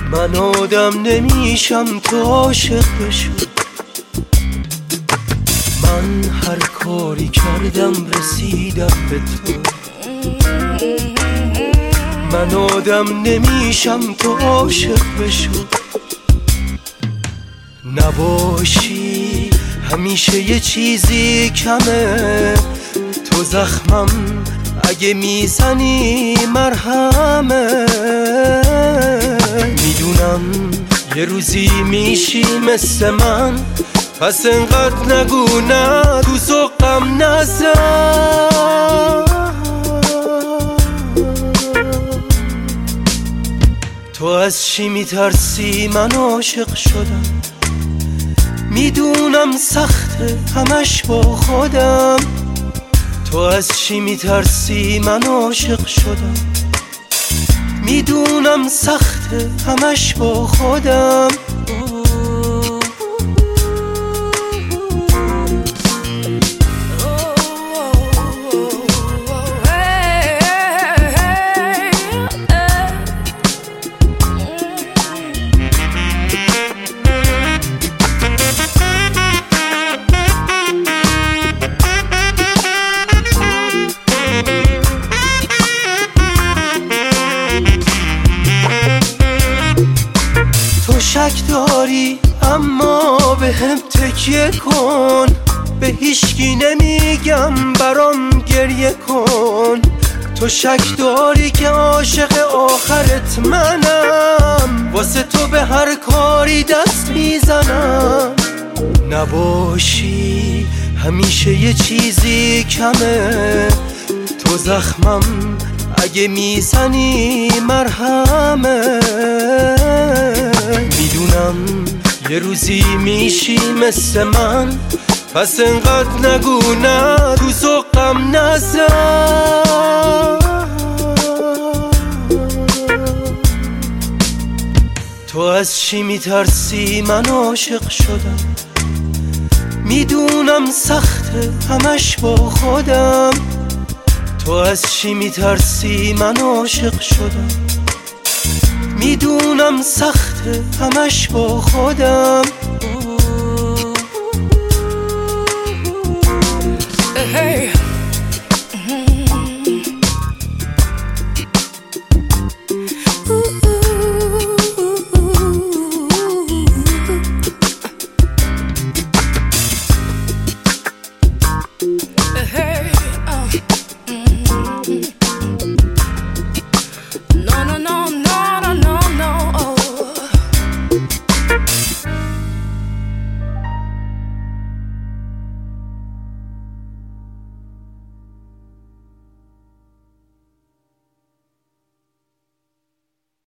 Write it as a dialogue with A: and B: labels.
A: من آدم نمیشم تو عاشق بشو. من هر کاری کردم رسیدم به تو. من آدم نمیشم تو عاشق بشو. نباشی همیشه یه چیزی کمه، تو زخمم اگه میزنی مرهمه. میدونم یه روزی میشی مثل من، پس انقدر نگو نه، تو ذوقم نزن. تو از چی میترسی؟ من عاشق شدم. میدونم سخته همش با خودم. تو از چی میترسی؟ من عاشق شدم. میدونم سخته همش با خودم. شک داری اما به هم تکیه کن، به هیچکی نمیگم برام گریه کن. تو شک داری که عاشق آخرت منم، واسه تو به هر کاری دست میزنم. نباشی همیشه یه چیزی کمه، تو زخمم اگه میزنی مرهمه. میدونم یه روزی میشی مثل من، پس انقدر نگو نه، تو ذوقم نزن. تو از چی میترسی؟ من عاشق شدم. میدونم سخته همش با خودم. تو از چی میترسی؟ من عاشق شدم. میدونم سخته همش با خودم.